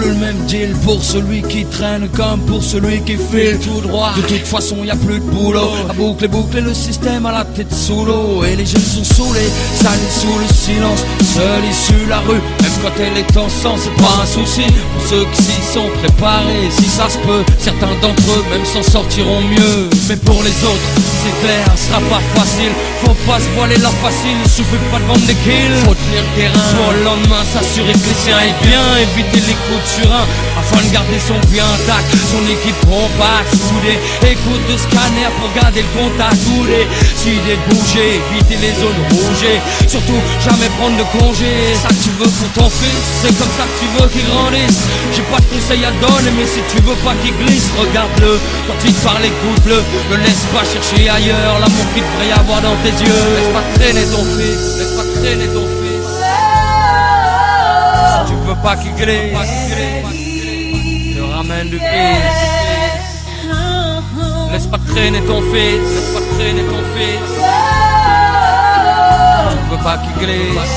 plus le même deal pour celui qui traîne comme pour celui qui file tout droit. De toute façon y a plus de boulot, à boucler le système à la tête sous l'eau. Et les jeunes sont saoulés, salis sous le silence, seuls issus la rue. Même quand elle est en sang, c'est pas un souci pour ceux qui s'y sont préparés. Si ça se peut, certains d'entre eux même s'en sortiront mieux. Mais pour les autres, c'est clair, ce sera pas facile. Faut pas se voiler la facile, suffit pas de vendre des kills. Faut tenir le terrain, pour le lendemain s'assurer que les siens aient bien éviter les coups de surin, afin de garder son pied intact, son équipe compacte, soudée. Écoute de scanner pour garder le contact soudé. Si idée de bouger, éviter les zones rouges. Surtout jamais prendre de congé. Ça que tu veux pour ton fils, c'est comme ça que tu veux qu'il grandisse. J'ai pas de conseils à donner, mais si tu veux pas qu'il glisse, regarde-le. Quand il te parle, écoute-le. Ne laisse pas chercher ailleurs l'amour qu'il devrait y avoir dans tes yeux. Laisse pas traîner ton fils, laisse pas traîner ton fils. Si tu veux pas qu'il glisse, te ramène du fils. Laisse pas traîner ton fils, laisse pas traîner ton fils. Tu veux pas qu'il glisse.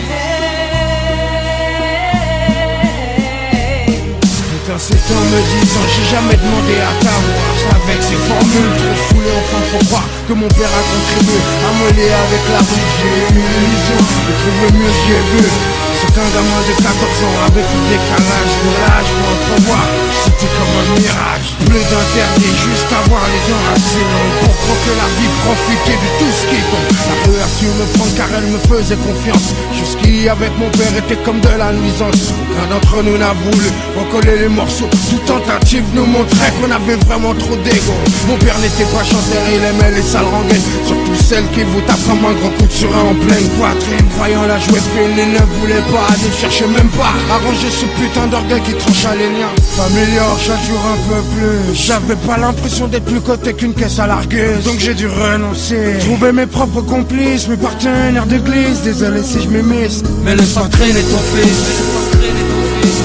Ces temps me disant j'ai jamais demandé à t'avoir. Avec ces formules trop foulées, enfin faut croire que mon père a contribué à me lier avec la rue. J'ai eu une illusion de trouver mieux, j'ai vu. C'est qu'un gamin de 14 ans avec le décalage de l'âge pour entrevoir, c'était comme un mirage. Plus d'interdit, juste avoir les dents assez longues pour croquer la vie, profiter de tout ce qui tombe. La rue a su me prendre car elle me faisait confiance. Jusqu'y avec mon père était comme de la nuisance. Aucun d'entre nous n'a voulu recoller les morceaux. Toute tentative nous montrait qu'on avait vraiment trop d'ego. Mon père n'était pas chanteur, il aimait les sales rengaines, surtout celles qui vous tapent comme un gros coup de surin en pleine poitrine. Croyant la jouer fine, il ne voulait pas, ne cherchait même pas à ranger ce putain d'orgueil qui trancha les liens familiaux chaque jour un peu plus. J'avais pas l'impression d'être plus coté qu'une caisse à largueuse, donc j'ai dû renoncer, trouver mes propres complices, mes partenaires d'église. Désolé si je m'émisse, mais laisse pas traîner ton fils, laisse pas traîner ton fils.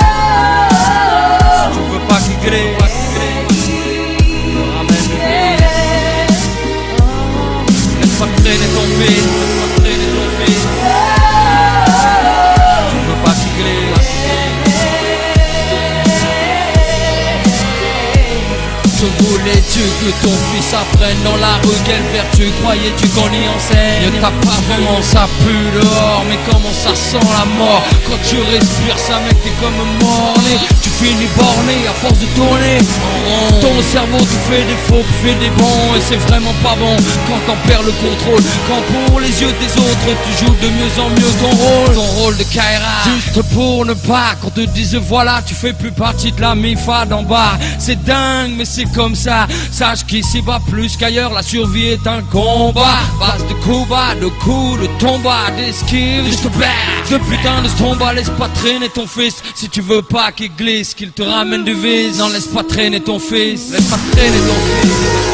Si tu veux pas qu'il glisse, te ramène du fils. Laisse pas traîner ton fils, laisse pas traîner ton fils. Tu veux pas qu'il glisse. Je voulais-tu que ton fils apprenne dans la rue quelle vertu croyais-tu qu'on y enseigne? Ne tape pas vraiment, ça pue dehors, mais comment ça sent la mort? Quand tu respires ça mec t'es comme morné. Tu finis borné à force de tourner en rond. Ton cerveau te fait des faux, fait des bons. Et c'est vraiment pas bon quand t'en perds le contrôle. Quand pour les yeux des autres tu joues de mieux en mieux ton rôle de Kaira. Juste pour ne pas qu'on te dise voilà tu fais plus partie de la MIFA d'en bas. C'est dingue mais c'est comme ça. Sache qu'ici bas plus qu'ailleurs la survie est un combat. Base de coups bas, de coups, de tombas, d'esquives, juste de putain de tomba. Laisse pas traîner ton fils si tu veux pas qu'il glisse, qu'il te ramène du vice. Non laisse pas traîner ton fils, laisse pas traîner ton fils.